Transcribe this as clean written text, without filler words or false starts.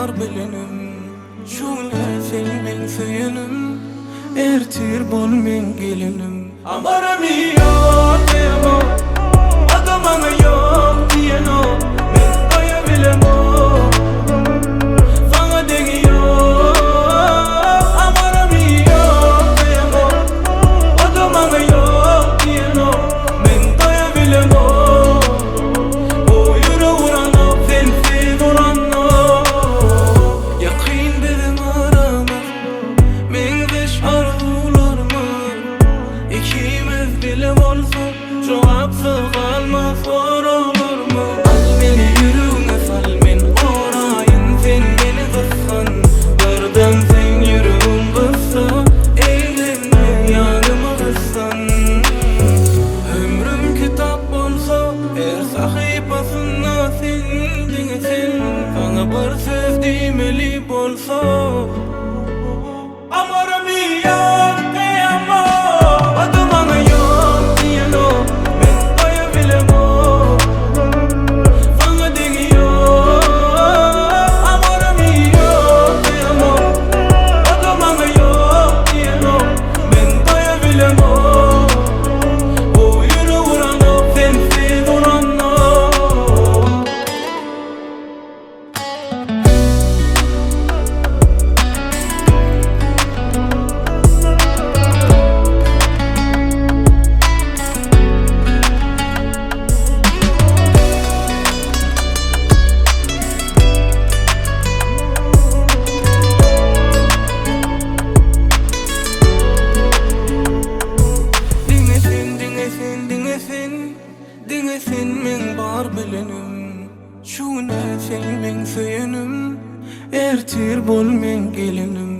bar bilinim. Şuna sen men söyünüm, ertir bol men gelinim. Amaram yok diyemo, adamana yok diyeno, men doyabilem o. Fana degiyor, amaram yok diyemo, adamana yok diyeno, men doyabilem o. Cevapsız kalmaz zor olur mu? Al beni yürüğüne sal men orayın sen beni kıssan. Birden sen yürüğün kıssa, eğlenme yanıma kıssan. Ömrüm kitap olsa, her sahifasında sen dinlesin. Bana bir söz demeli bolsa, amaram yok diyemo, adamana yok diyeno. Dinlesin men bar bilinim. Şuna sen men söyünüm, ertir bol men gelinim.